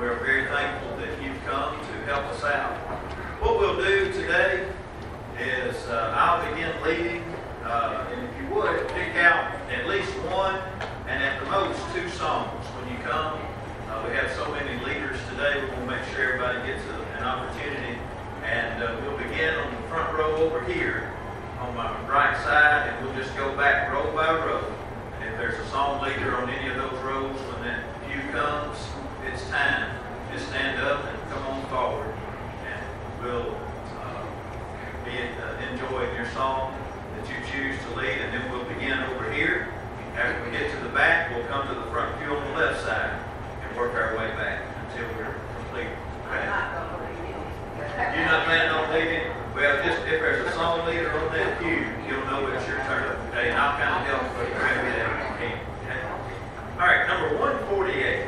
we're very thankful that you've come to help us out. What we'll do today is I'll begin leading, and if you would, pick out at least one and at the most two songs when you come. We have so many leaders today, we want to make sure everybody gets an opportunity. And we'll begin on the front row over here on my right side, and we'll just go back row by row. And if there's a song leader on any of those rows, when that cue comes, it's time. Just stand up and come on forward, and we'll be enjoying your song that you choose to lead. And then we'll begin over here. After we get to the back, we'll come to the front pew on the left side and work our way back until we're complete. Okay? You're not planning on leading? Well, just if there's a song leader on that pew, you'll know it's your turn. Okay, and I'll kind of help with maybe that if you can. Okay? All right, number 148.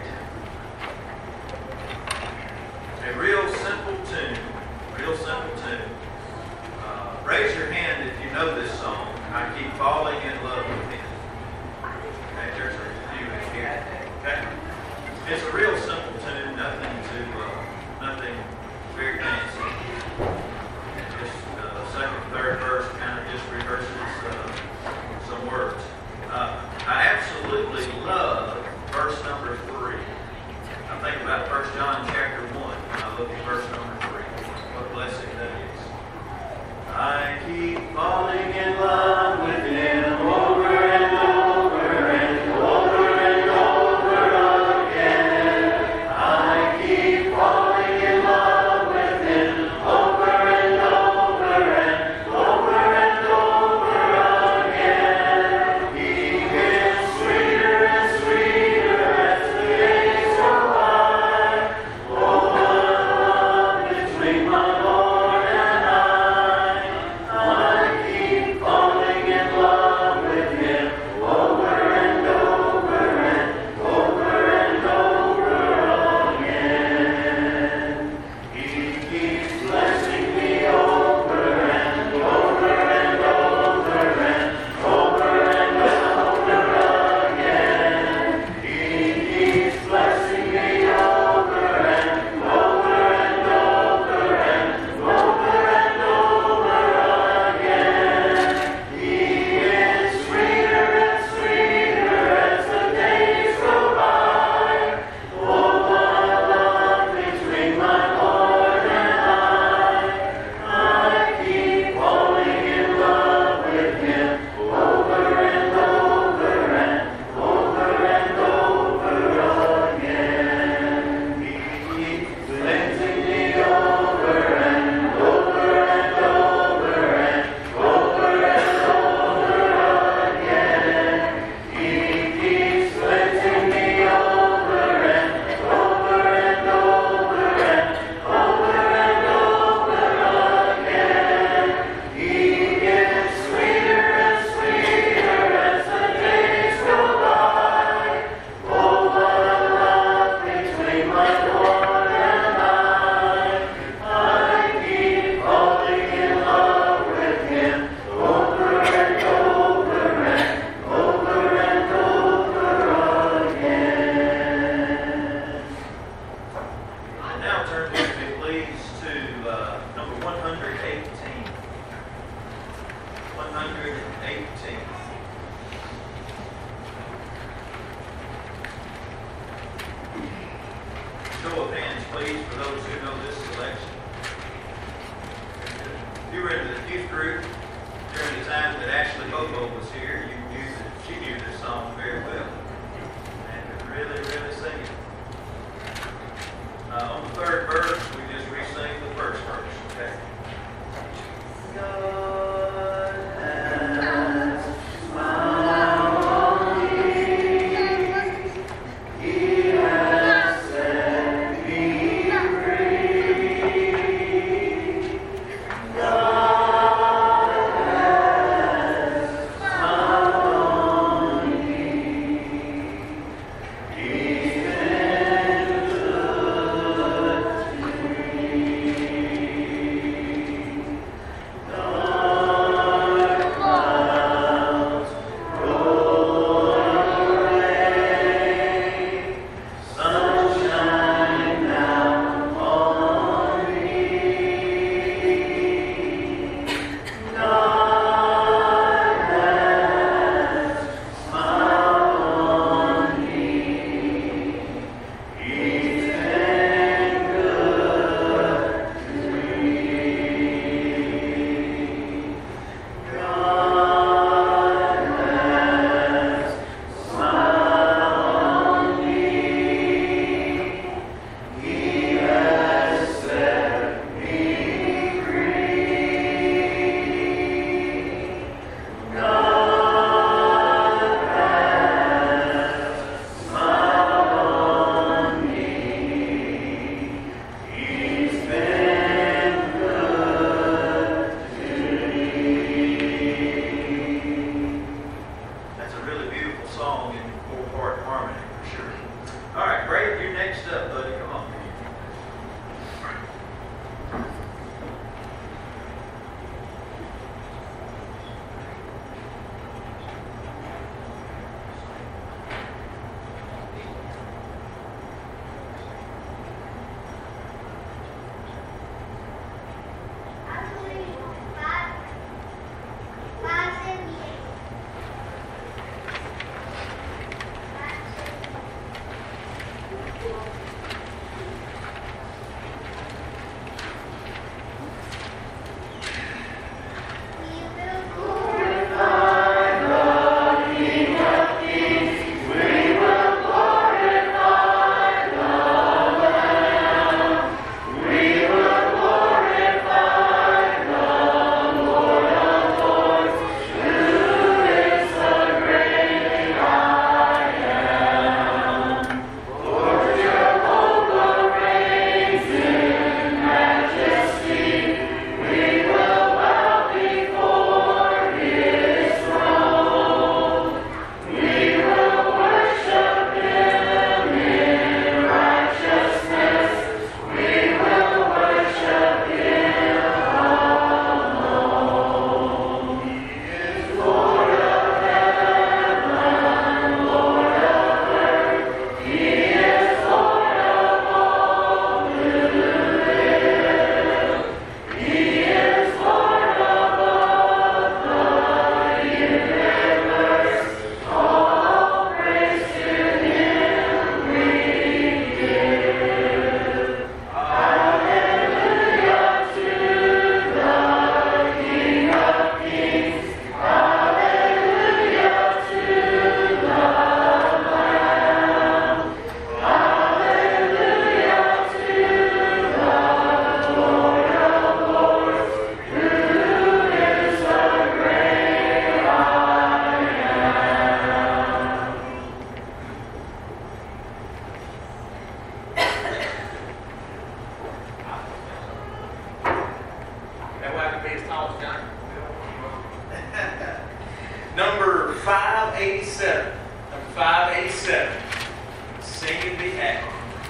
A real simple tune. Real simple tune. Raise your hand if you know this song. I keep falling in love with him. Okay, there's a few in here. Okay, it's a real simple tune. Nothing very fancy. And just second, third verse kind of just reverses some words. I absolutely love verse number 3. I think about 1 John chapter 1 when I look at verse number 3. What a blessing that is. I keep falling in love with him over and over and over and over again. I keep falling in love with him over and over and over and over again. He gets sweeter and sweeter as the days go by. Oh, what a love between my Lord and I keep falling in love with him over and over and over and over again. He keeps blessing me over and over and over and over and over again. He keeps blessing me over and over and over and over and over again. He gets sweeter and sweeter as the days go by. Oh, what a love between my Lord and I keep falling in love with him over and over and over and over again. He keeps cleansing me over and over and over and over again. He keeps cleansing me over and over and over and over again. He gets sweeter and sweeter as the days go by. Oh, what a love between my Lord and I keep falling in love with him over and over and over and over again. And now turn with me, please, to number 118. 118. Show of hands, please, for those who know this selection. If you were in the youth group during the time that Ashley Bobo was here, she knew this song very well and could really, really sing it. On the third verse, we just re-sing the first verse, okay? God has smiled on me. He has set me free. God has smiled on me. He Number 587. Number 587. Singing the act.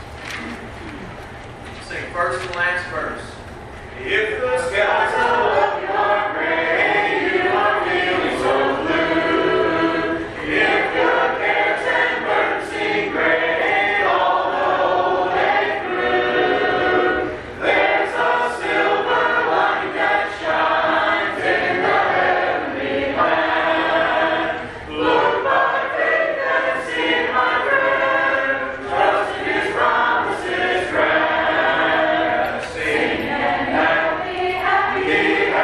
Sing first and last verse. If the skies above you are gray, you are feeling so blue. If your cares and burdens seem great, all the way through, there's a silver light that shines in the heavenly land. Look by faith and see my friend, trust in His promises grand. Sing and happy, happy.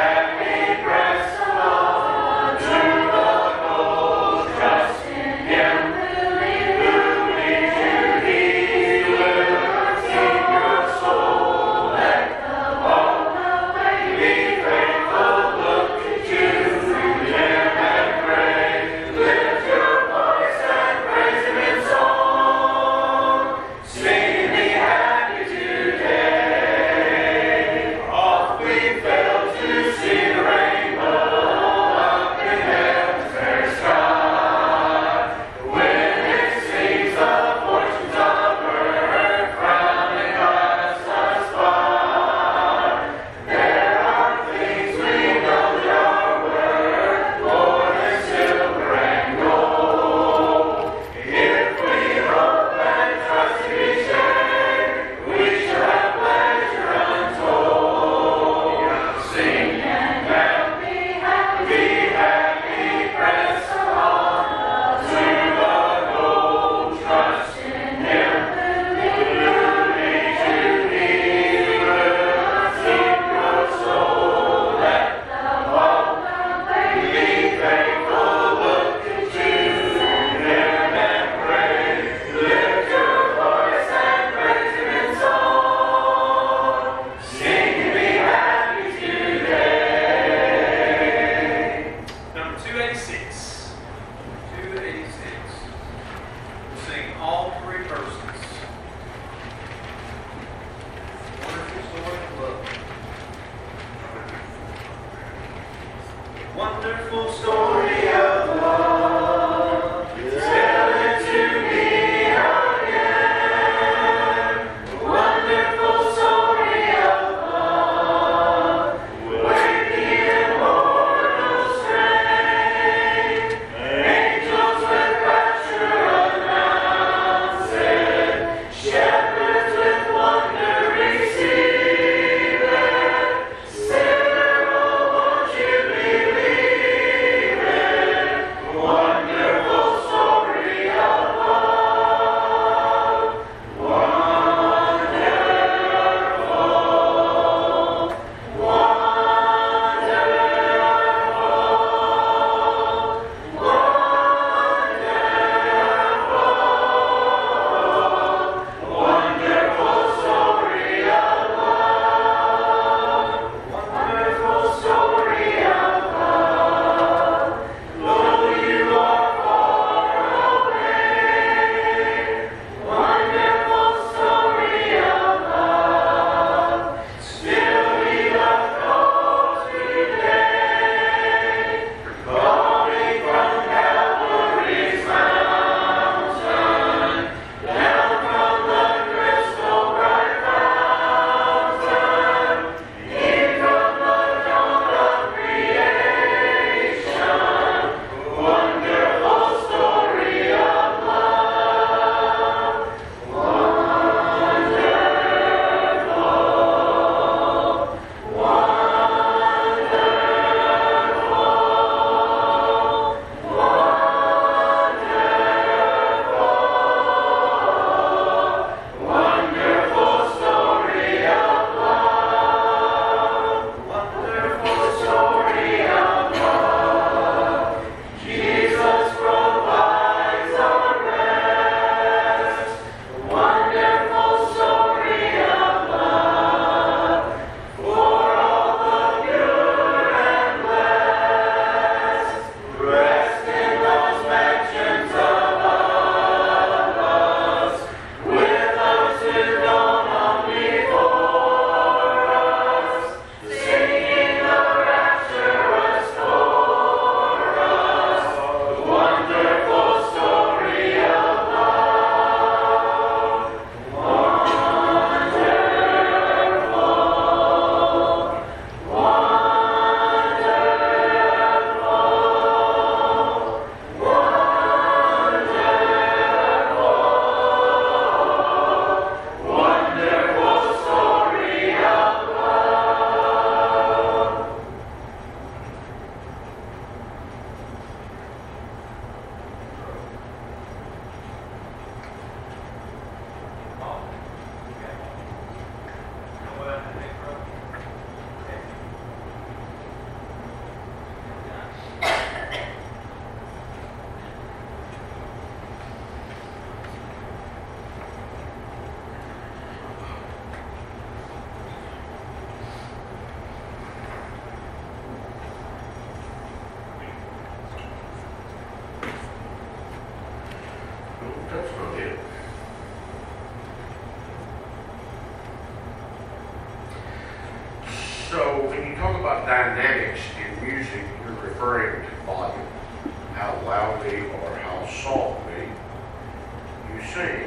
So when you talk about dynamics in music, you're referring to volume, how loudly or how softly you sing.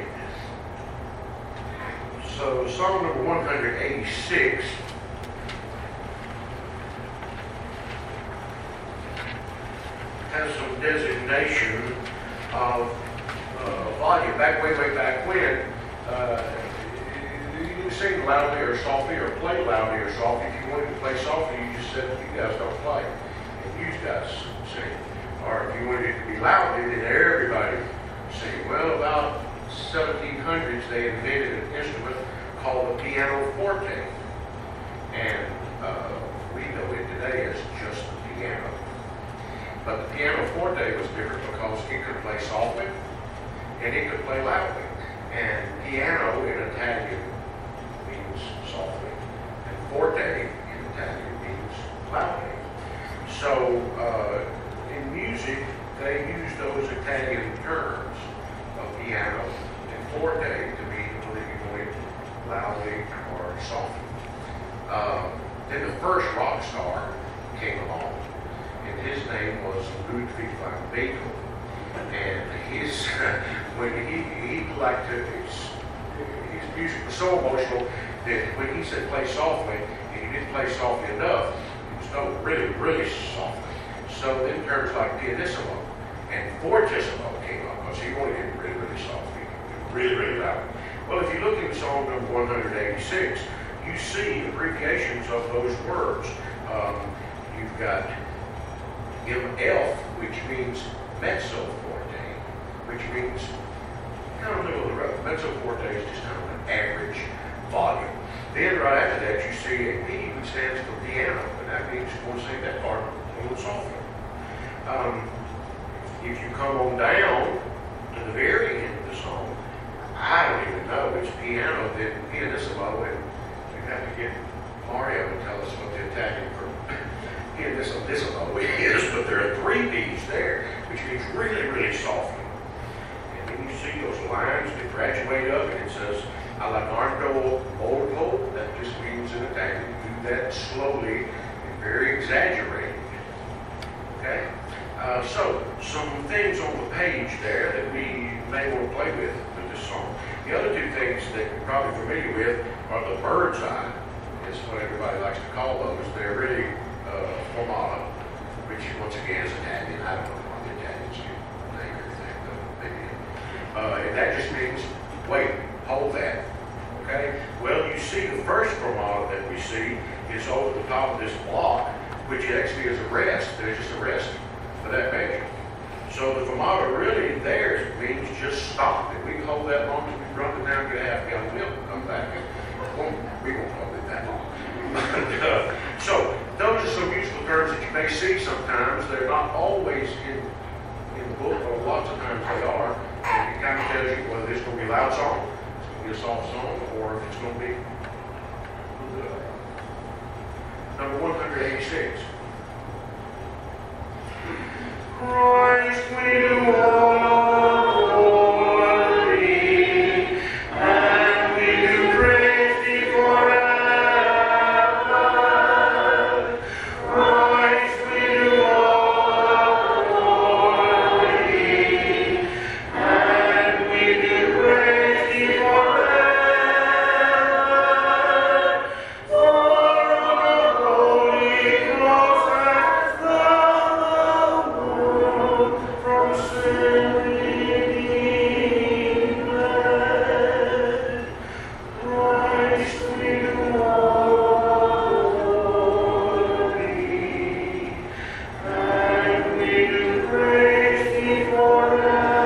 So song number 186 has some designation of volume. Way back when, you can sing loudly or softly or play loudly or softly. If you wanted to play softly, you just said, you guys don't play, and you guys sing. Or if you wanted it to be loudly, then everybody sing. Well, about 1700s, they invented an instrument called the pianoforte, and we know it today as just the piano. But the pianoforte was different because it could play softly and it could play loudly. And piano in Italian means softly, and forte in Italian means loudly. So in music, they use those Italian terms of piano and forte to mean whether you're going loudly or softly. Then the first rock star came along, and his name was Ludwig van Beethoven. And his, when he liked to, his music was so emotional that when he said play softly, and he didn't play softly enough, it was no really softly. So then terms like pianissimo and fortissimo came up because he wanted it really softly, really loud. Well, if you look in song number 186, you see abbreviations of those words. You've got MF, which means mezzo forte, which means kind of middle of the road. Mezzo forte is just kind of an average volume. Then right after that, you see a P, which stands for piano, and that means you want to sing that part a little softly. If you come on down to the very end of the song, I don't even know it's piano, then pianissimo, and you have to get Mario to tell us what the Italian for pianissimo is, but there are 3 P's there, which means really softly. And then you see those lines that graduate up, and it says allargando molto. That just means in Italian, do that slowly and very exaggerated. Okay? So, some things on the page there that we may want to play with this song. The other 2 things that you're probably familiar with are the bird's eye, is what everybody likes to call those. They're really fermata, which once again is Italian. I don't know why the Italians name everything, but maybe. And that just means, wait, hold that. Okay? Well, you see the first fermata that we see is over the top of this block, which actually is a rest. There's just a rest for that measure. So the fermata really there means just stop. If we can hold that long as we run it down, get a half gallon of milk, and come back. We won't hold it that long. So those are some useful terms that you may see sometimes. They're not always in the book, but lots of times they are. And it kind of tells you whether it's going to be a loud song, it's going to be a soft song, or if it's going to be number 186. Christ, we do adore thee, and we do praise thee forever. Christ, we do adore thee, and we do praise thee forever. For on the holy cross hast thou from sin redeemed. Christ, we do adore thee, and we do praise thee forever.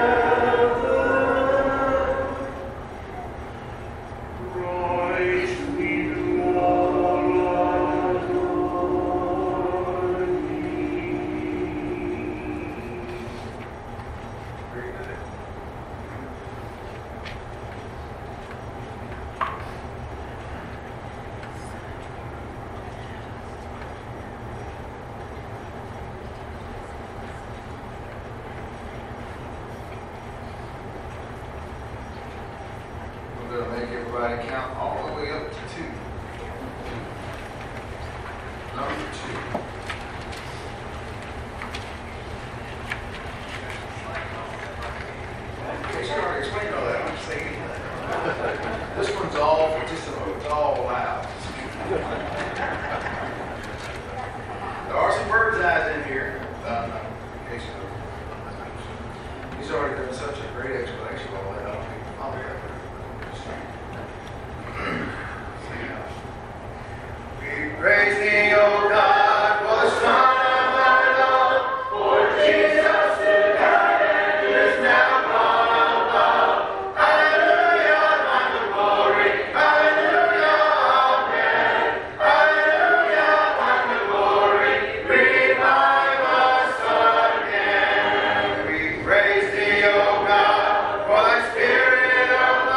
Christ, we do adore thee. Very good. We're going to make everybody count all the way up to 2. Explain all that. I'm just thinking. This one's all for just it's all loud. There are some bird's eyes in here. Okay, so he's already done such a great explanation of all that. I don't think I'll be ever. We praise thee, O God, for the Son of our Lord, for Jesus who died and is now gone above. Hallelujah, unto glory. Hallelujah, amen. Hallelujah, unto glory. Revive us again. We praise thee, O God, for thy Spirit of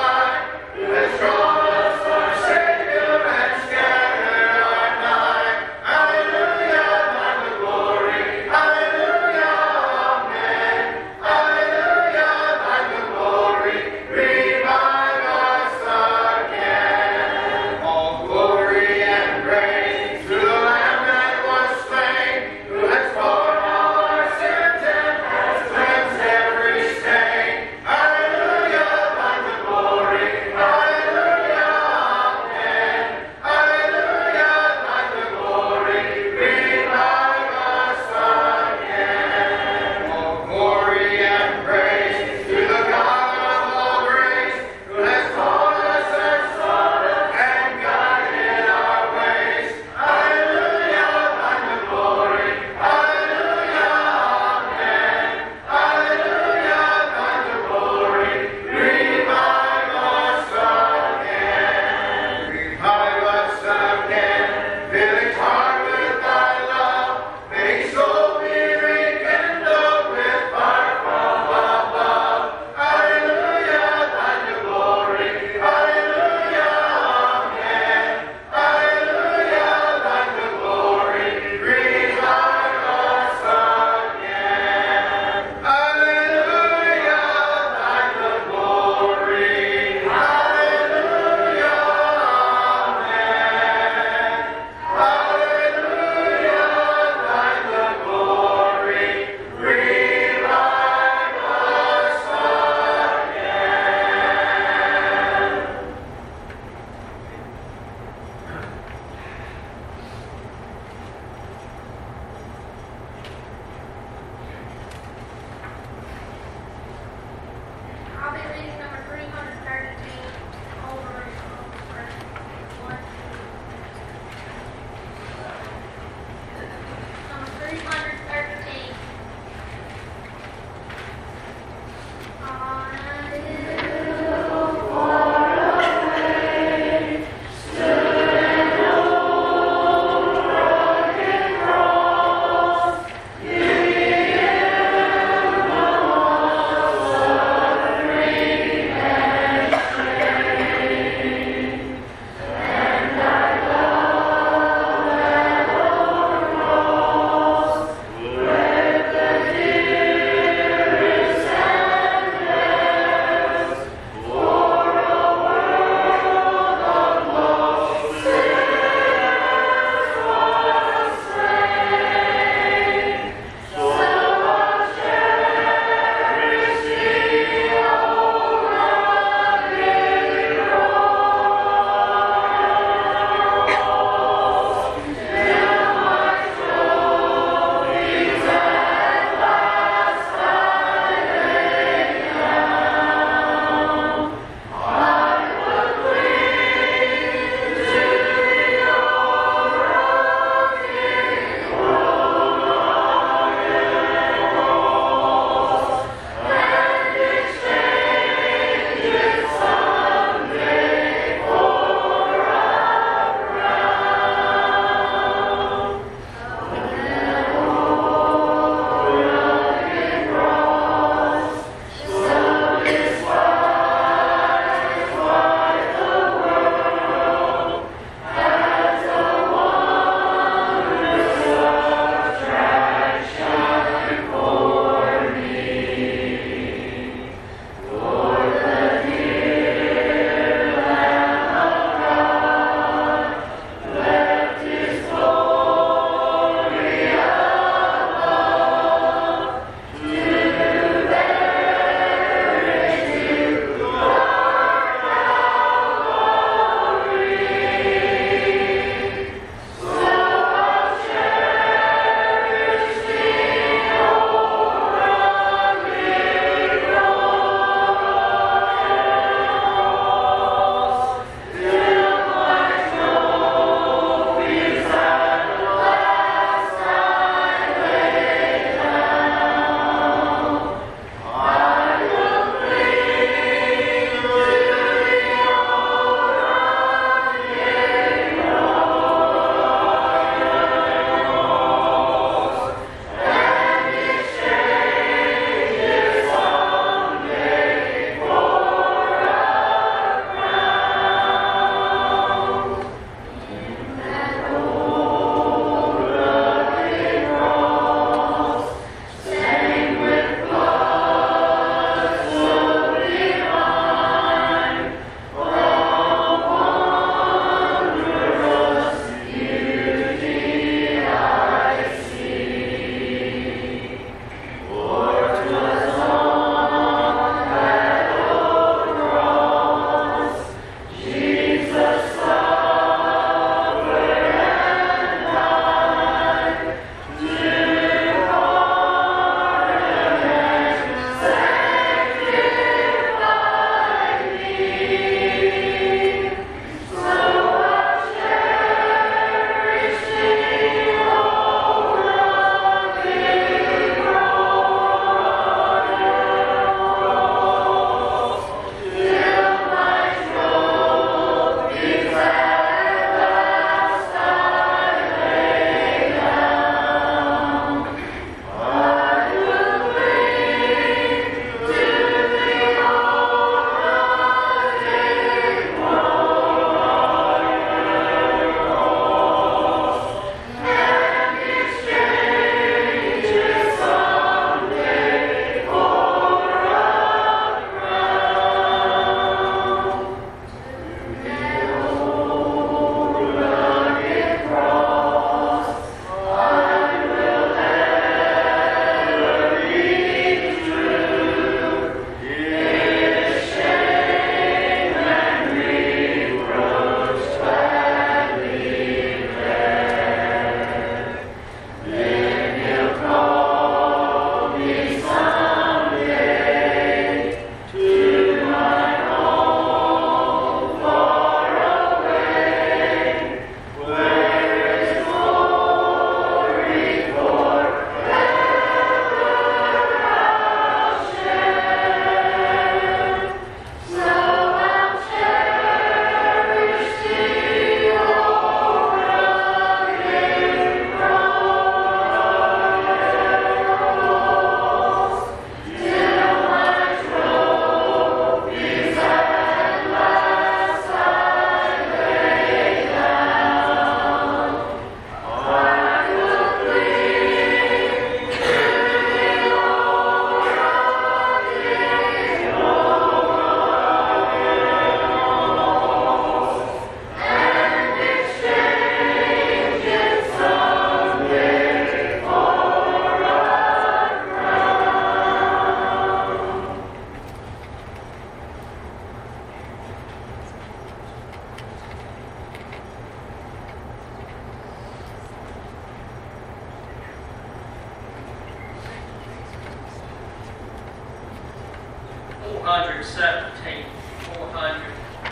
417. 417.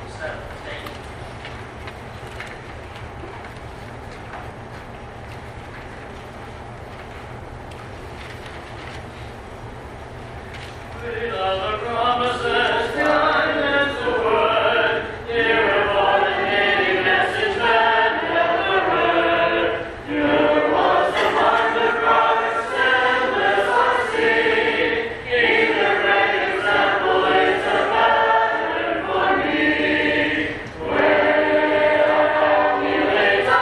We love the promises, kindness, the word, dear of all the many message man ever heard. Pure was the mark of Christ, endless I see. He the great example is a pattern for me. Where have you laid the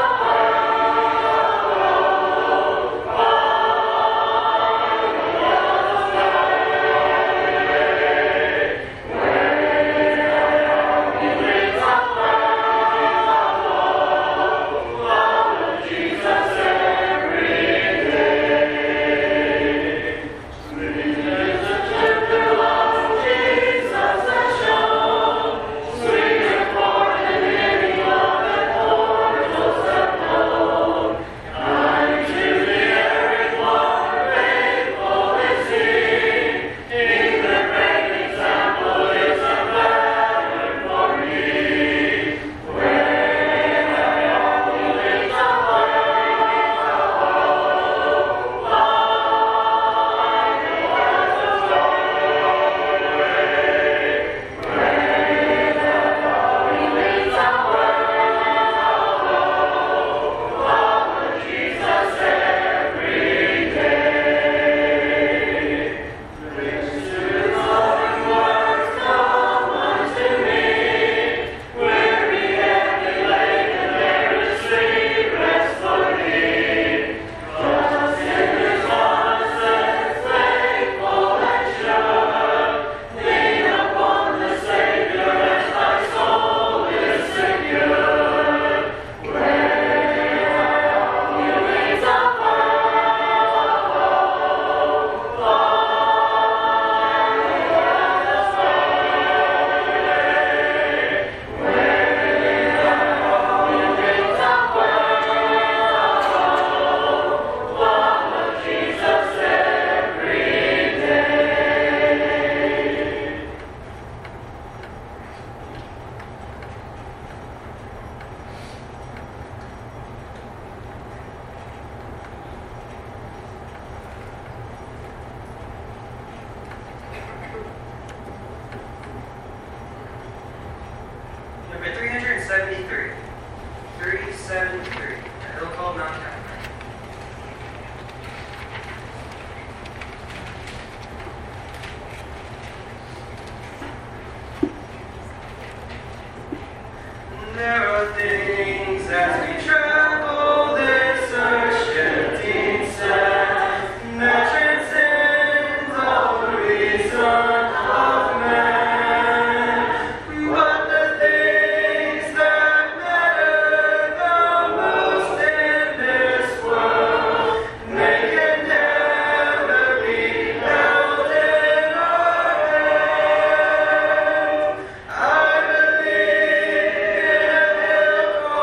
Number 373. 373. A hill called Mount Calvary. There are things as we travel this earth's empty sand that transcends all reason of man. But the things that matter the most in this world, they can never be held in our hands. I believe in a hill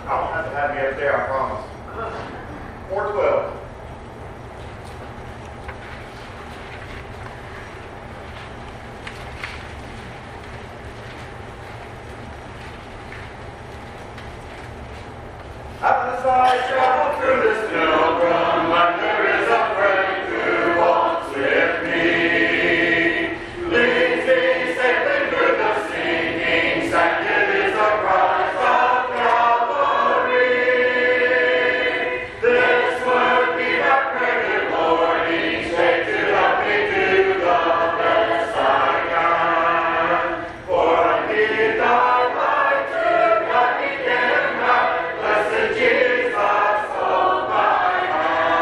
I don't have to have you up there, I promise. 412. As I travel through this pilgrim land, there is a friend who walks with me. Leads me safely through the singing sand. It is the prize of Calvary. This would be my prayer, Lord, each day to help me do the best I can. For I need thy light to guide me in and out. Blessed Jesus, hold my hand.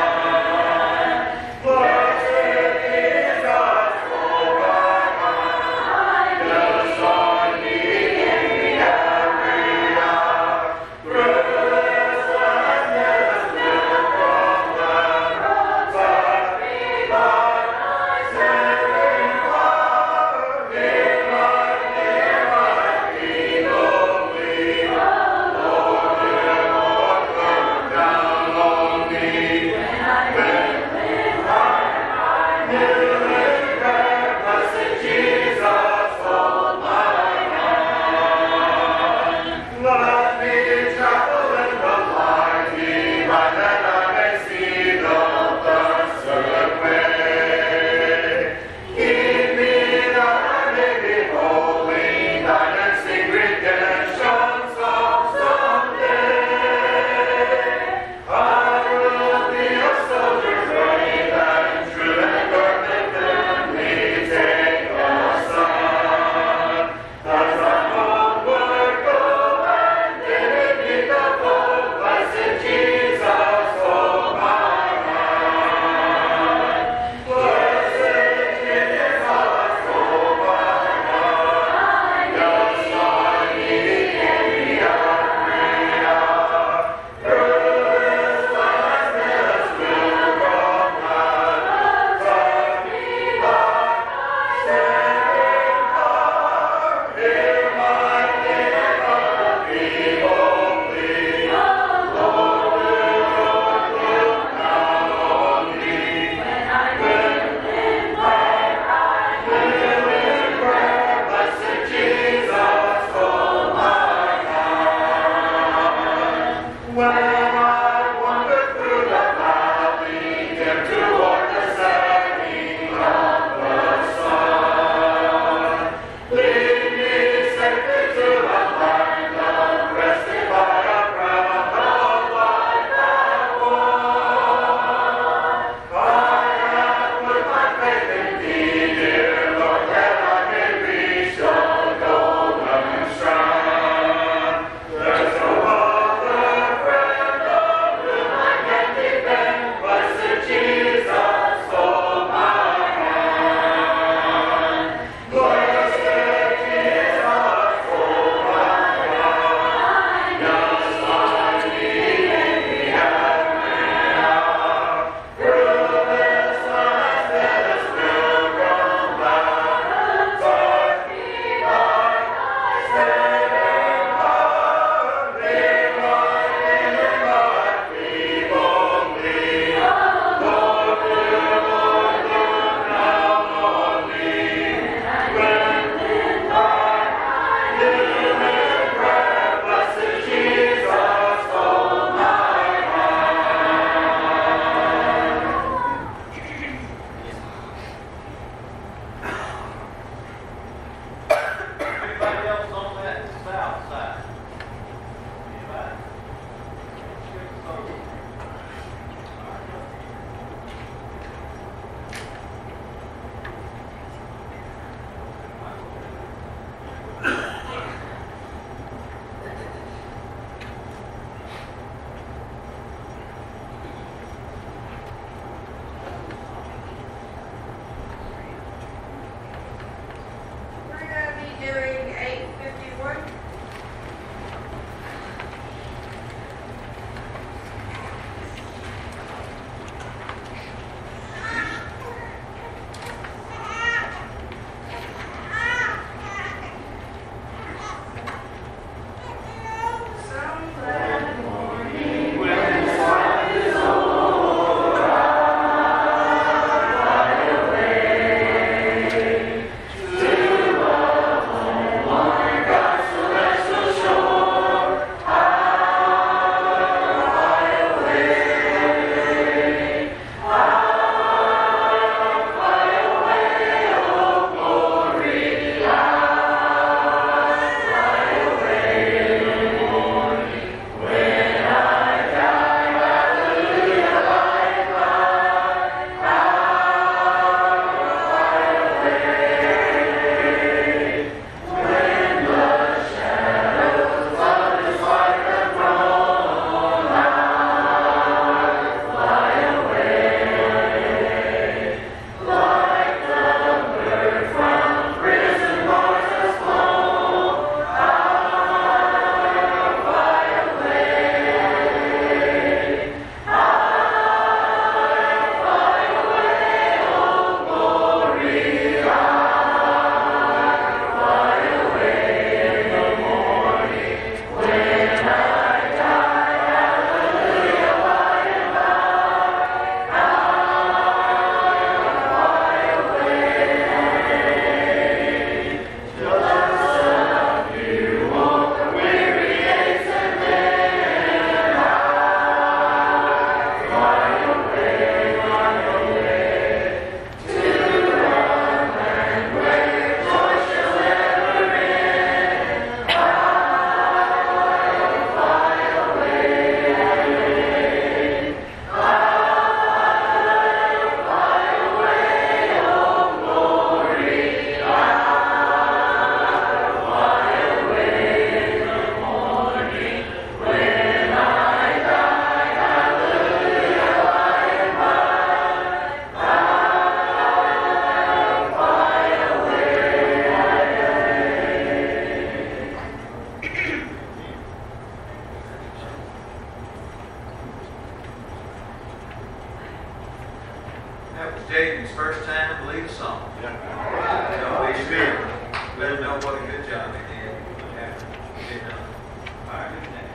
know what a good job they did after they done. All right, who's next?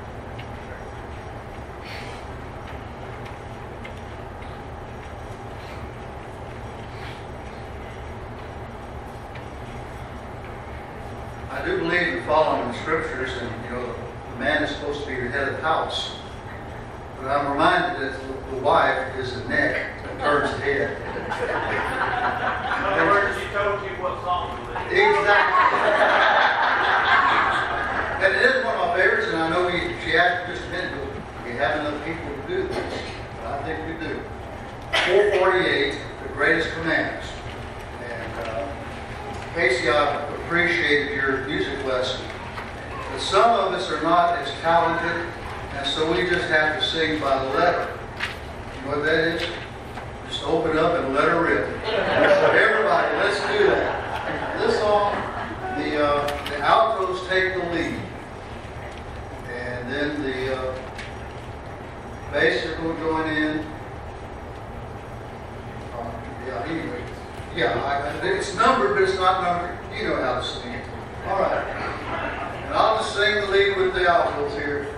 I do believe in following the scriptures, and the man is supposed to be the head of the house. But I'm reminded that the wife is the neck that turns the head. In other words, she told you what song to listen. Exactly. And it is one of my favorites, and I know she asked just a minute ago, do we have enough people to do this? But I think we do. 448, the greatest commandments. And Casey, I appreciated your music lesson. But some of us are not as talented, and so we just have to sing by the letter. You know what that is? Just open up and let her rip. So everybody, let's do that. This song, the altos take the lead. And then the bass will join in. Anyway. Yeah, it's numbered, but it's not numbered. You know how to sing it. All right. And I'll just sing the lead with the altos here.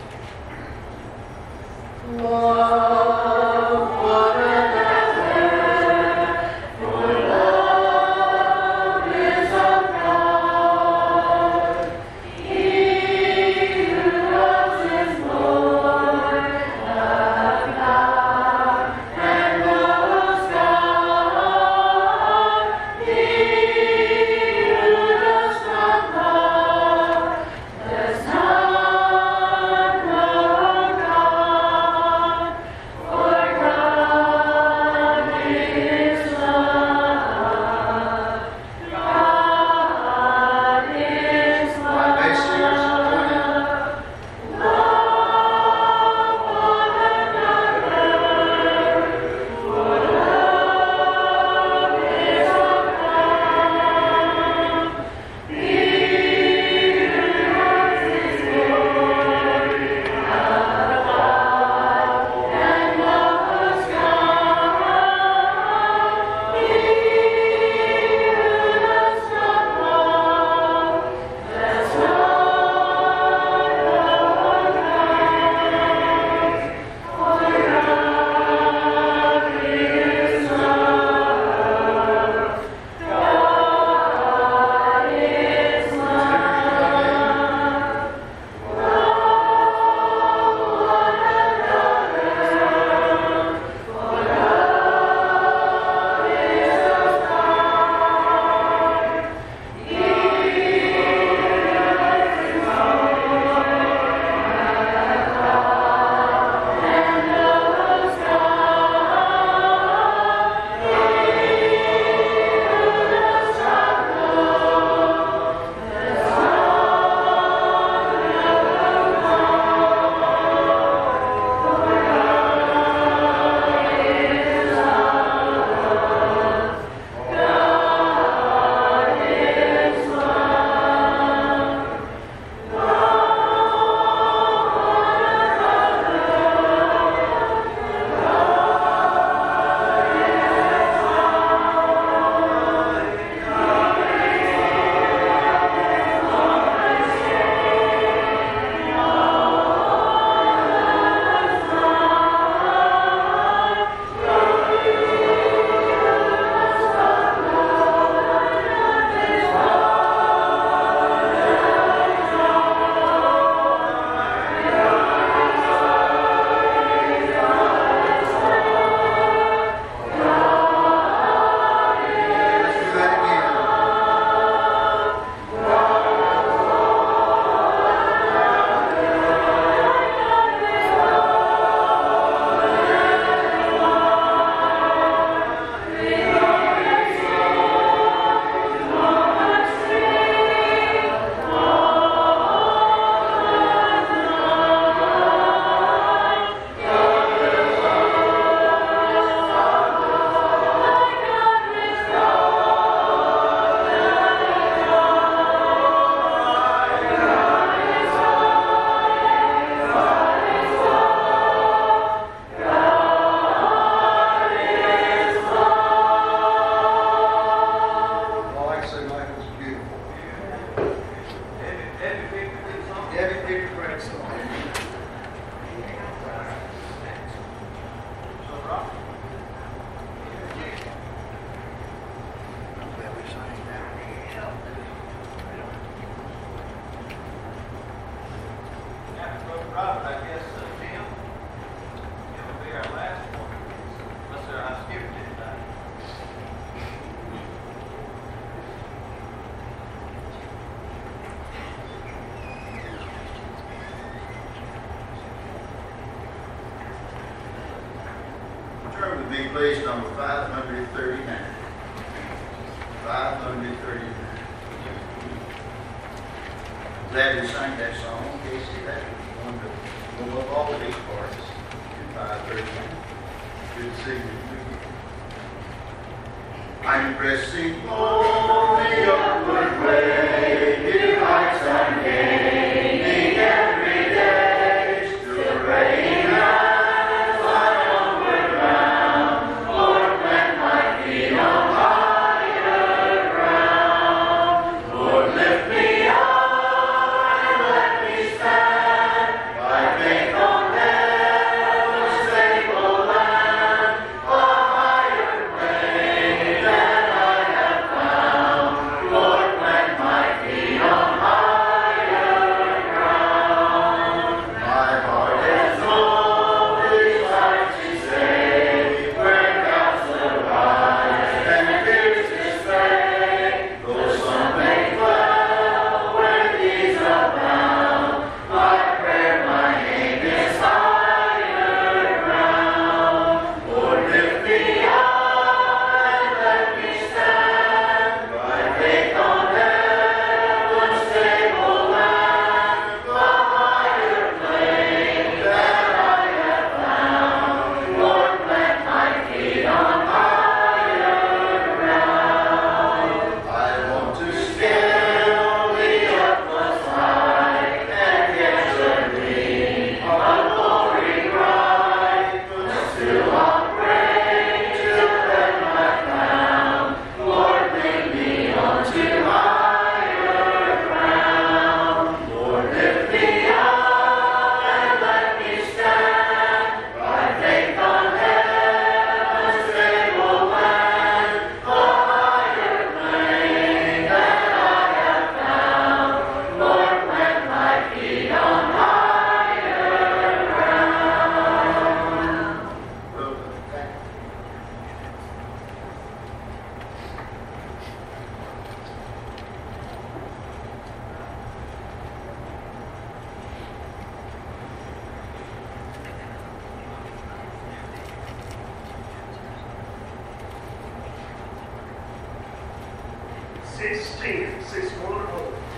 Love one another, for love is of God. He who loves is Lord of God and knows God. He who does not love does not know God, for God me, please, number 539. 539. Glad we sang that song. Casey, that was one that go up all these parts in 539. Good to see you. I'm pressing on the upward way, new heights I'm gaining every day, still praying as I onward bound, Lord, plant my feet on higher ground. Lord, lift me up and let me stand by faith on heaven's stable land, a higher plane than I have found. Lord, plant my feet on higher ground. My heart has no desire to stay where doubts arise and fears dismay. Though some may dwell where these abound, my prayer, my aim is higher ground. Lord, lift me up and let me stand by faith on heaven's stable land, the higher plane that I have found. Lord, plant my feet on higher ground. I want to scale the utmost height and catch a gleam of glory bright, but still I'll pray till then I found. Lord, lead me onto higher ground. Lord, lift me up and let me stand by faith on heaven's stable land, the higher plane that I have found. Lord, plant my feet on higher ground. Well, thank you. Six one.